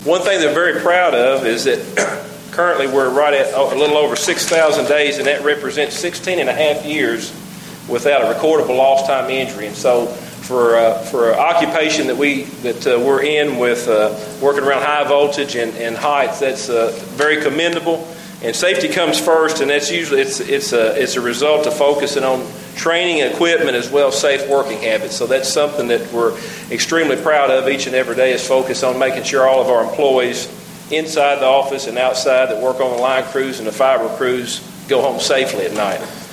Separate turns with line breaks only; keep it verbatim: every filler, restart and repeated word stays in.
One thing they're very proud of is that currently we're right at a little over six thousand days, and that represents sixteen and a half years without a recordable lost time injury. And so for uh, for an occupation that, we, that uh, we're in with uh, working around high voltage and, and heights, that's uh, very commendable. And safety comes first, and that's usually it's it's a it's a result of focusing on training and equipment as well as safe working habits. So that's something that we're extremely proud of each and every day, is focus on making sure all of our employees inside the office and outside that work on the line crews and the fiber crews go home safely at night.